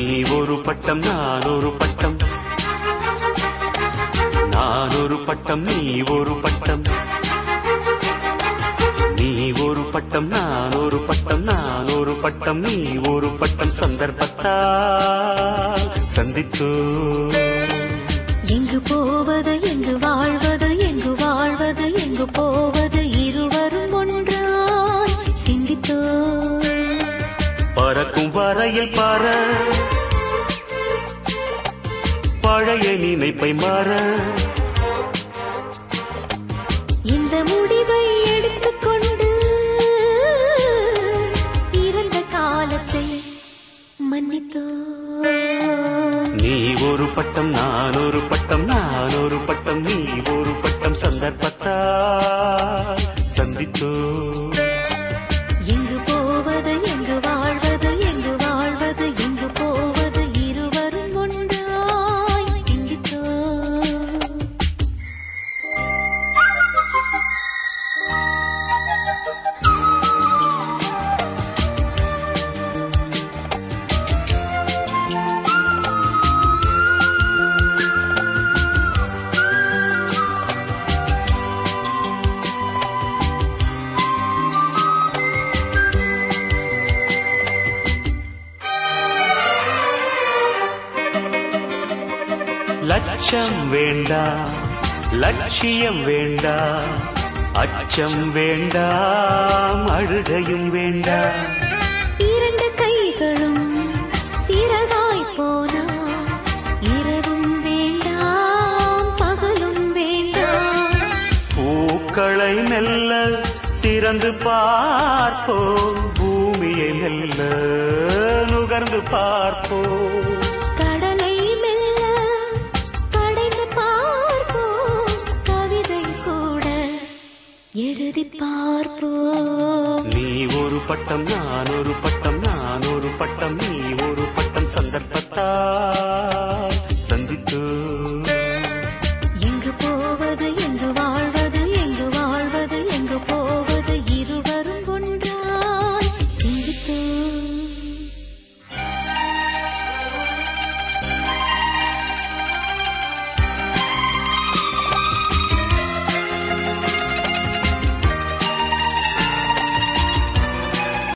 ஒரு பட்டம் நான் ஒரு பட்டம், நான் ஒரு பட்டம் நீ ஒரு பட்டம், நீ ஒரு பட்டம் நான் ஒரு பட்டம், நான் ஒரு பட்டம் நீ ஒரு பட்டம், சந்தர்ப்பத்தால் சந்தித்தோ. எங்கு போவது எங்கு வாழ்வது, எங்கு வாழ்வது எங்கு போவது, இருவரும் ஒன்றாய் சிந்தித்தோ. பறக்கும் வரையில் பார, பழைய நினைப்பை மாற, இந்த முடிவை எடுத்துக்கொண்டு இறந்த காலத்தை மன்னித்தோ. நீ ஒரு பட்டம் நான் ஒரு பட்டம், நான் ஒரு பட்டம் நீ ஒரு பட்டம், சந்தர்ப்பத்தால் சந்தித்தோ. எங்கு போவது எங்கு வாழ்வது, எங்கு வாழ்வது எங்கு போவது, இருவரும் ஒன்றாய் சிந்தித்தோ. லட்சம் வேண்டாம் லட்சியம் வேண்டாம், அச்சம் வேண்டாம் அழுகையும் வேண்டாம், இரண்டு கைகளும் சிறகாய் போனா, இரவும் வேண்டாம் பகலும் வேண்டாம். பூக்களை மெல்ல திறந்து பார்ப்போம், பூமியை மெல்ல நுகர்ந்து பார்ப்போம், கடலை மெல்ல கடைந்து பார்ப்போம், கவிதை கூட எழுதி பார்ப்போம். நீ ஒரு பட்டம் நான் ஒரு பட்டம், நான் ஒரு பட்டம் நீ ஒரு பட்டம், சந்தர்ப்பத்தால் சந்தித்தோ.